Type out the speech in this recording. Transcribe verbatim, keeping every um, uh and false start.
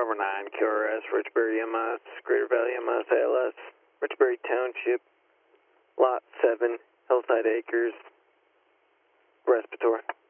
November nine, Q R S, Richbury M S, Greater Valley M S, A L S, Richbury Township, Lot seven, Hillside Acres, Respiratory.